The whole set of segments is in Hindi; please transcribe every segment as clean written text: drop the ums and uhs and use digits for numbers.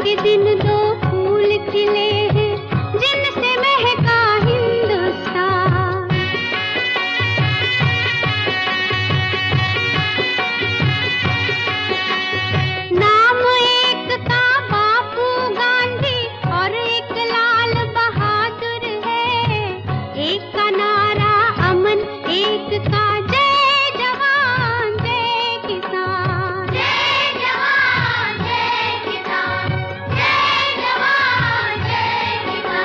के दिन दो फूल खिले हैं जिनसे महका हिंदुस्तान। नाम एक का बापू गांधी और एक लाल बहादुर है। एक का नारा अमन, एक का जय जवान जय किसान। जय जवान जय किसान, जय जवान जय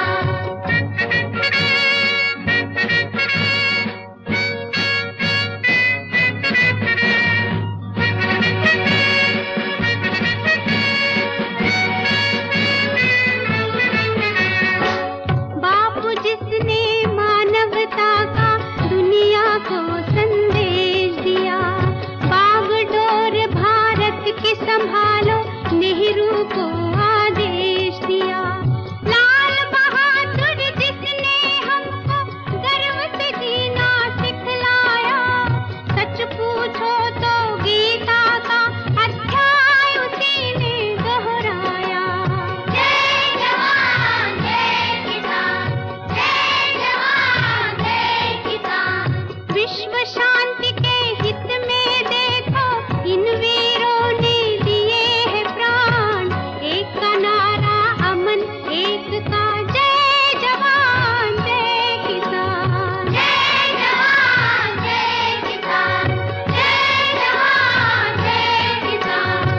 किसान। बापू जिसने मानवता का दुनिया को संदेश दिया। बागडोर भारत की संभालो, नेहरू को आदेश दिया। लाल बहादुर जिसने हमको गर्व से जीना सिखलाया। सच पूछो तो गीता का अध्याय उसी ने दोहराया। जय जवान जय किसान, जय जवान जय किसान। विश्व शांति के हित में देखो इन वीरों ने दिए हैं प्राण। एक का नारा अमन, एक का जय जवान जय किसान। जय जवान जय किसान, जय जवान जय किसान।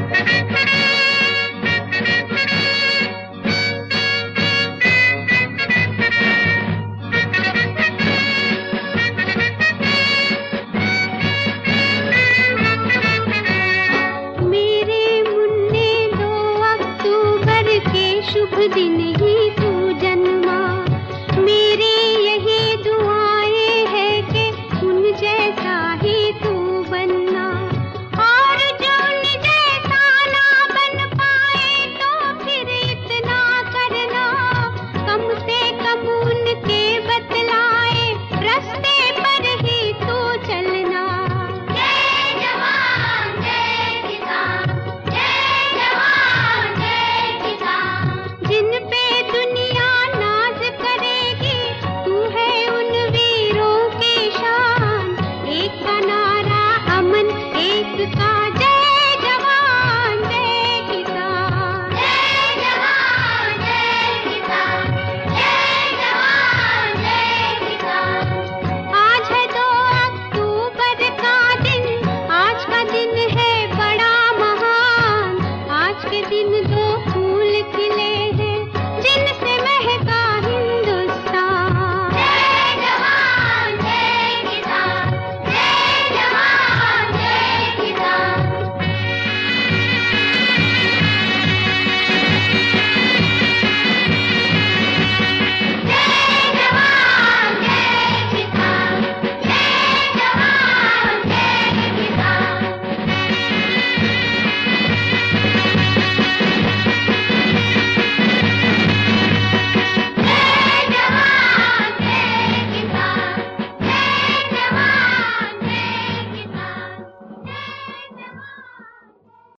मेरे मुन्ने 2 अक्टूबर के शुभ दिन ही तू जन्मा। मेरी यही दुआएं हैं कि उन जैसा ही तू बनना। और जो उन जैसा ना बन पाए तो फिर इतना करना, कम से कम उनके बतलाए रास्ते पर ही तू चलना। जय जवान जय किसान, जय जवान जय किसान। जिन पे दुनिया नाज करेगी तू है उन वीरों की शान। एक का नारा अमन, एक का जय जवान जय किसान। जय जवान जय किसान, जय जवान जय किसान। आज है 2 अक्टूबर का दिन, आज का दिन है बड़ा महान। आज के दिन 2